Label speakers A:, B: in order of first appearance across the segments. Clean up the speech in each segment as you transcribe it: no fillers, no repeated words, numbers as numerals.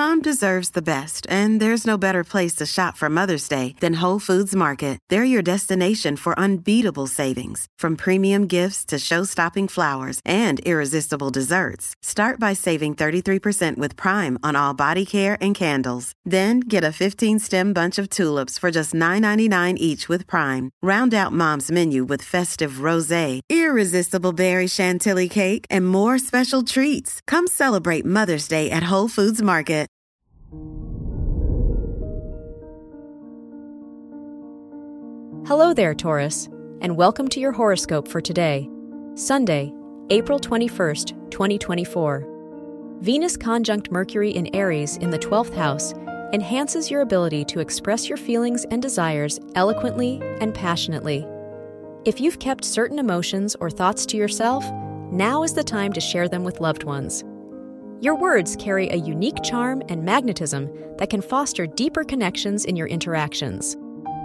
A: Mom deserves the best, and there's no better place to shop for Mother's Day than Whole Foods Market. They're your destination for unbeatable savings, from premium gifts to show-stopping flowers and irresistible desserts. Start by saving 33% with Prime on all body care and candles. Then get a 15-stem bunch of tulips for just $9.99 each with Prime. Round out Mom's menu with festive rosé, irresistible berry chantilly cake, and more special treats. Come celebrate Mother's Day at Whole Foods Market.
B: Hello there, Taurus, and welcome to your horoscope for today, Sunday, April 21st, 2024. Venus conjunct Mercury in Aries in the 12th house enhances your ability to express your feelings and desires eloquently and passionately. If you've kept certain emotions or thoughts to yourself, now is the time to share them with loved ones. Your words carry a unique charm and magnetism that can foster deeper connections in your interactions.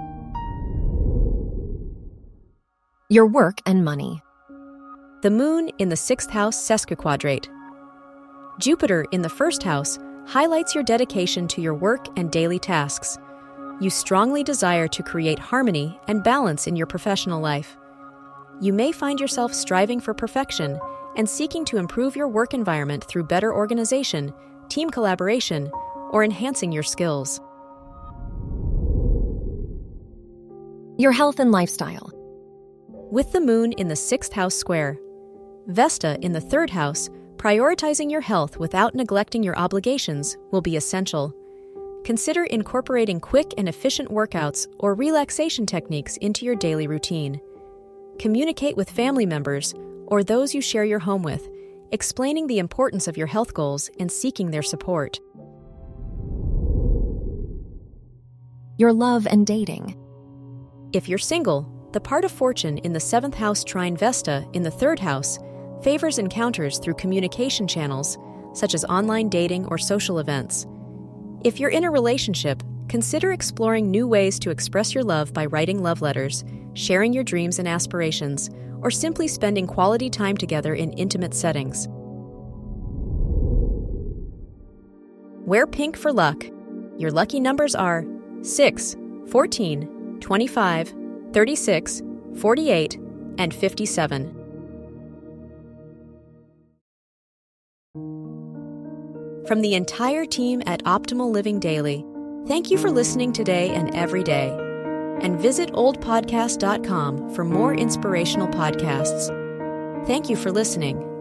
C: Your work and money.
B: The moon in the 6th house sesquiquadrate. Jupiter in the 1st house highlights your dedication to your work and daily tasks. You strongly desire to create harmony and balance in your professional life. You may find yourself striving for perfection and seeking to improve your work environment through better organization, team collaboration, or enhancing your skills.
C: Your health and lifestyle.
B: With the moon in the 6th house square, Vesta in the 3rd house, prioritizing your health without neglecting your obligations will be essential. Consider incorporating quick and efficient workouts or relaxation techniques into your daily routine. Communicate with family members or those you share your home with, explaining the importance of your health goals and seeking their support.
C: Your love and dating.
B: If you're single, the part of fortune in the 7th house trine Vesta in the 3rd house favors encounters through communication channels, such as online dating or social events. If you're in a relationship, consider exploring new ways to express your love by writing love letters, sharing your dreams and aspirations, or simply spending quality time together in intimate settings. Wear pink for luck. Your lucky numbers are 6, 14, 25, 36, 48, and 57. From the entire team at Optimal Living Daily, thank you for listening today and every day. And visit oldpodcast.com for more inspirational podcasts. Thank you for listening.